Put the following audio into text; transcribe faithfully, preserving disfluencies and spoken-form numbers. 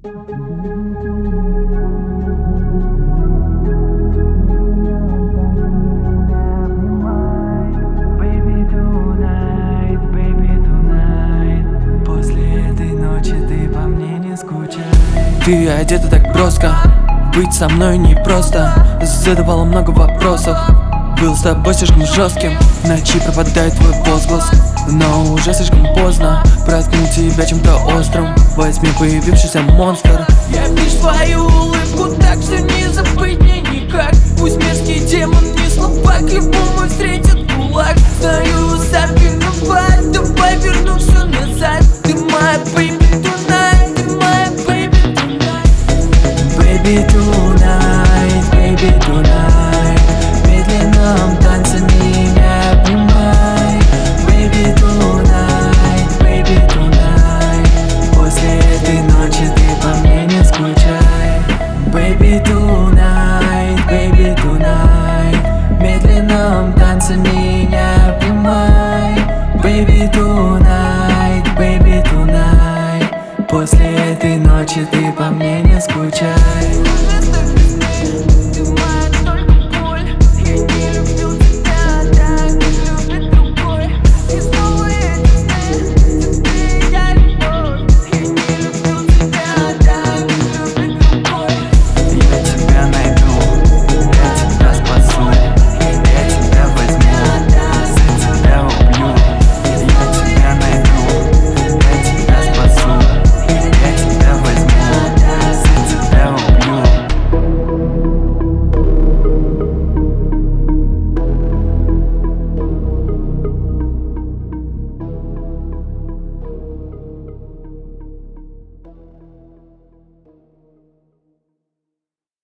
Ты одета так броско, быть со мной непросто. Задавала много вопросов, был с тобой слишком жестким. В ночи пропадает твой возглас, но уже слишком поздно проткнуть тебя чем-то острым. Возьми появившийся монстр. Я вижу твою улыбку, так что не забыть мне никак. Пусть мерзкий демон не слабак, любому встретит кулак. Знаю, забинувать, давай верну все назад. Ты моя baby tonight, ты моя baby tonight. Baby tonight, baby tonight, в медленном танце меня обнимай. Baby tonight, baby tonight, после этой ночи ты по мне не скучай. Baby tonight, baby tonight, в медленном танце меня обнимай. Baby tonight, baby tonight, после этой ночи ты по мне не скучай.